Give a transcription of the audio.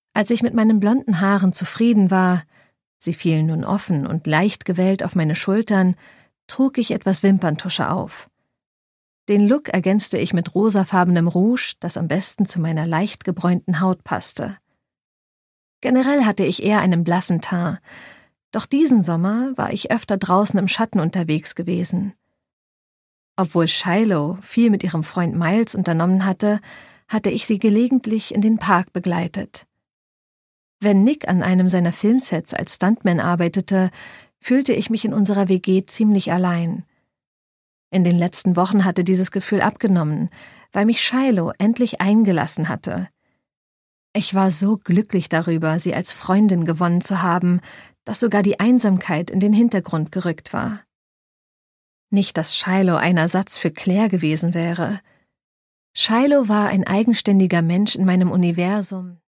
Als ich mit meinen blonden Haaren zufrieden war, sie fielen nun offen und leicht gewellt auf meine Schultern, trug ich etwas Wimperntusche auf. Den Look ergänzte ich mit rosafarbenem Rouge, das am besten zu meiner leicht gebräunten Haut passte. Generell hatte ich eher einen blassen Teint, doch diesen Sommer war ich öfter draußen im Schatten unterwegs gewesen. Obwohl Shiloh viel mit ihrem Freund Miles unternommen hatte, hatte ich sie gelegentlich in den Park begleitet. Wenn Nick an einem seiner Filmsets als Stuntman arbeitete, fühlte ich mich in unserer WG ziemlich allein. In den letzten Wochen hatte dieses Gefühl abgenommen, weil mich Shiloh endlich eingelassen hatte. Ich war so glücklich darüber, sie als Freundin gewonnen zu haben, dass sogar die Einsamkeit in den Hintergrund gerückt war. Nicht, dass Shiloh ein Ersatz für Claire gewesen wäre. Shiloh war ein eigenständiger Mensch in meinem Universum,